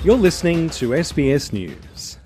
You're listening to SBS News.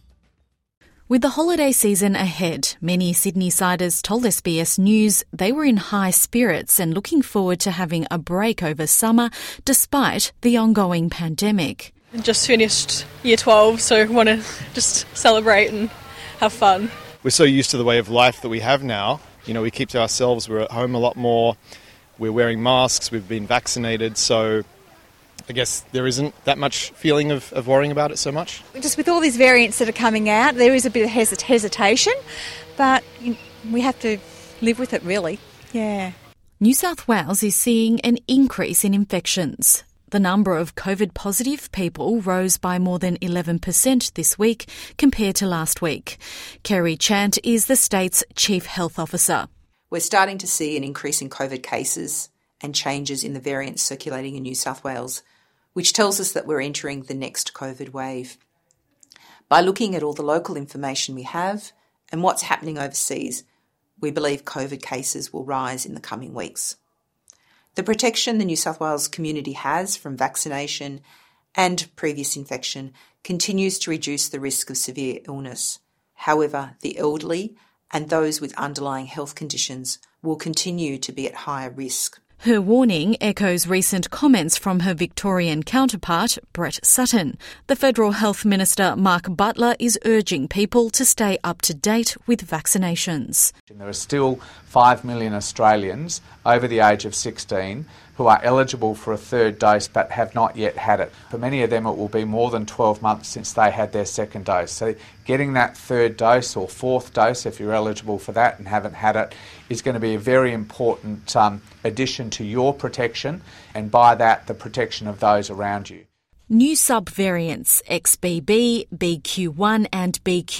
With the holiday season ahead, many Sydney-siders told SBS News they were in high spirits and looking forward to having a break over summer despite the ongoing pandemic. Just finished Year 12, so want to just celebrate and have fun. We're so used to the way of life that we have now. You know, we keep to ourselves, we're at home a lot more, we're wearing masks, we've been vaccinated, so I guess there isn't that much feeling of worrying about it so much. Just with all these variants that are coming out, there is a bit of hesitation, but we have to live with it, really. Yeah. New South Wales is seeing an increase in infections. The number of COVID-positive people rose by more than 11% this week compared to last week. Kerry Chant is the state's Chief Health Officer. We're starting to see an increase in COVID cases and changes in the variants circulating in New South Wales, which tells us that we're entering the next COVID wave. By looking at all the local information we have and what's happening overseas, we believe COVID cases will rise in the coming weeks. The protection the New South Wales community has from vaccination and previous infection continues to reduce the risk of severe illness. However, the elderly and those with underlying health conditions will continue to be at higher risk. Her warning echoes recent comments from her Victorian counterpart, Brett Sutton. The Federal Health Minister, Mark Butler, is urging people to stay up to date with vaccinations. There are still 5 million Australians over the age of 16 who are eligible for a third dose but have not yet had it. For many of them, it will be more than 12 months since they had their second dose. So getting that third dose or fourth dose, if you're eligible for that and haven't had it, is going to be a very important addition to your protection, and by that, the protection of those around you. New subvariants XBB, BQ1 and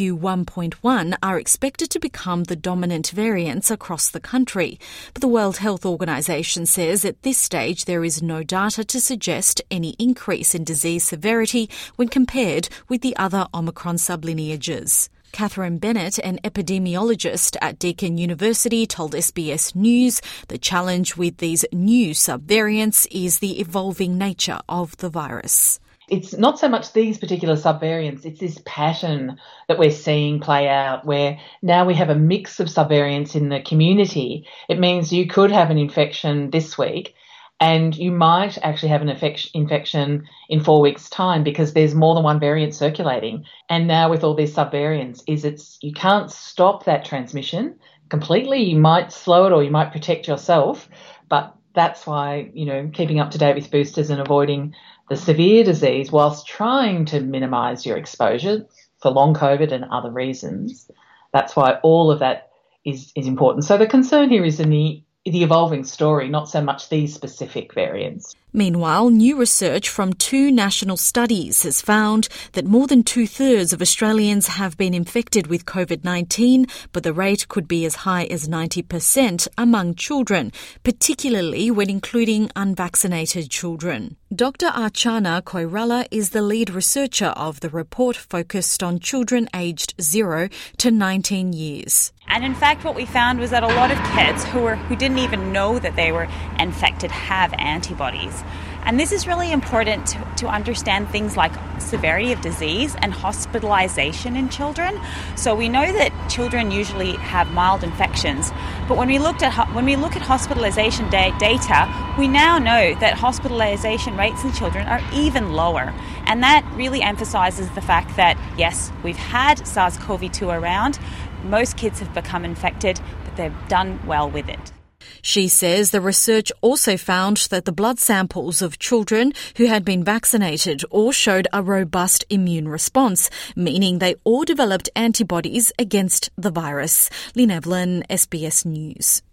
BQ1.1 are expected to become the dominant variants across the country, but the World Health Organization says at this stage there is no data to suggest any increase in disease severity when compared with the other Omicron sublineages. Catherine Bennett, an epidemiologist at Deakin University, told SBS News the challenge with these new subvariants is the evolving nature of the virus. It's not so much these particular subvariants, it's this pattern that we're seeing play out where now we have a mix of subvariants in the community. It means you could have an infection this week and you might actually have an infection in 4 weeks' time because there's more than one variant circulating. And now with all these subvariants, you can't stop that transmission completely. You might slow it or you might protect yourself, but that's why, keeping up to date with boosters and avoiding the severe disease whilst trying to minimise your exposure for long COVID and other reasons. That's why all of that is important. So the concern here is in the evolving story, not so much these specific variants. Meanwhile, new research from 2 national studies has found that more than 2/3 of Australians have been infected with COVID-19, but the rate could be as high as 90% among children, particularly when including unvaccinated children. Dr. Archana Koirala is the lead researcher of the report focused on children aged 0 to 19 years. And in fact, what we found was that a lot of kids who didn't even know that they were infected have antibodies. And this is really important to understand things like severity of disease and hospitalization in children. So we know that children usually have mild infections, but when we look at hospitalization data, we now know that hospitalization rates in children are even lower. And that really emphasizes the fact that, yes, we've had SARS-CoV-2 around. Most kids have become infected, but they've done well with it. She says the research also found that the blood samples of children who had been vaccinated all showed a robust immune response, meaning they all developed antibodies against the virus. Lynn Evelyn, SBS News.